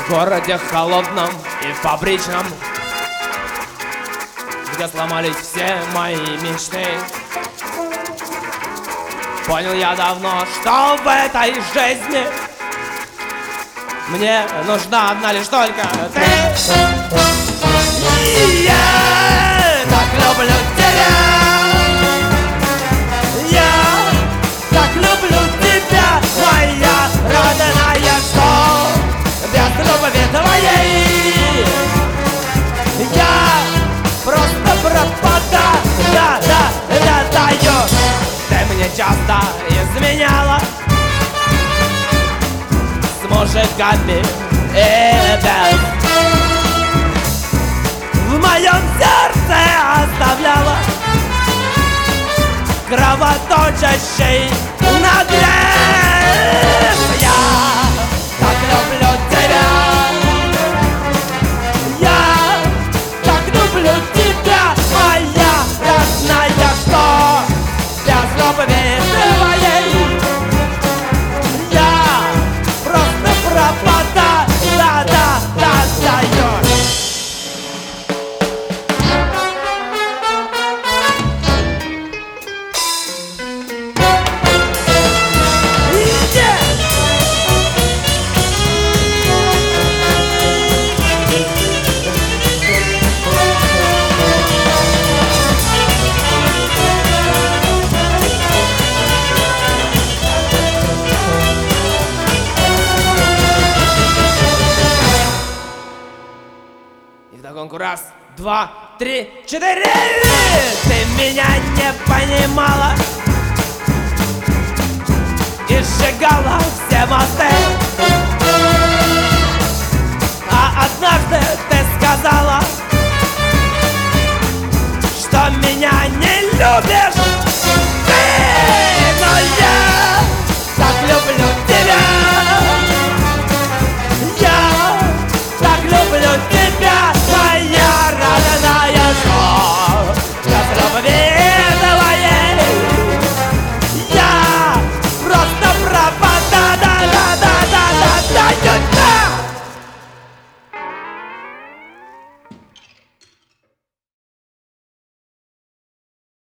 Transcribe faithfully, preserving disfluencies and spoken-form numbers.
В городе холодном и фабричном, где сломались все мои мечты, понял я давно, что в этой жизни мне нужна одна лишь только ты. И я так люблю тебя, я так люблю тебя, моя родная, что без любви твоей я просто пропадаю, да, да, да, даю. Ты мне часто изменяла с мужиками и без. В моем сердце оставляла кровоточащий надрез. Я так люблю тебя, я так люблю тебя, моя родная, что без любви твоей я просто пропадаю, да, да, да, даю. Раз, два, три, четыре. Ты меня не понимала и сжигала все мосты.